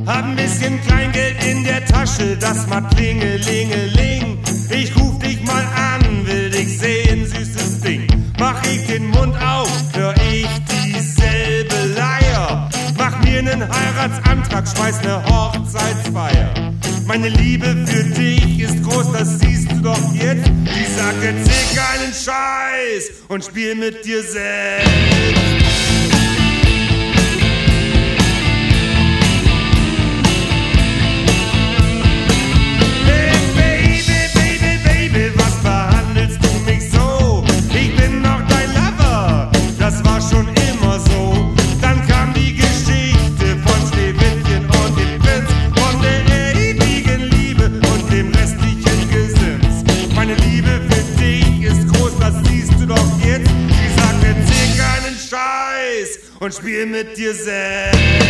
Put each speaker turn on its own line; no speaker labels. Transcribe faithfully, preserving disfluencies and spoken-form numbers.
Hab ein bisschen Kleingeld in der Tasche, das macht Klingelingeling. Ich ruf dich mal an, will dich sehen, süßes Ding. Mach ich den Mund auf, hör ich dieselbe Leier. Mach mir nen Heiratsantrag, schmeiß ne Hochzeitsfeier. Meine Liebe für dich ist groß, das siehst du doch jetzt. Ich sag, erzähl keinen Scheiß und spiel mit dir selbst. Und spiel mit dir selbst.